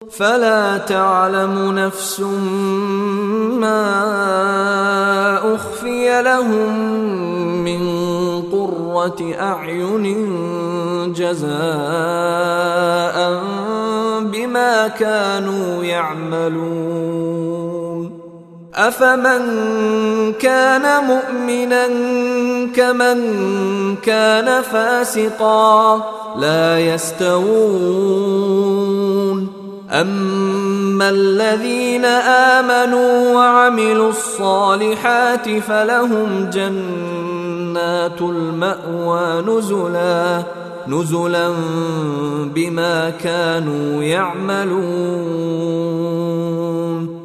فلا تعلم نفس ما أخفي لهم من قرة أعين جزاء بما كانوا يعملون أفمن كان مؤمنا كمن كان فاسقا لا يستوون أما الذين آمنوا وعملوا الصالحات فلهم جنات المأوى نزلا بما كانوا يعملون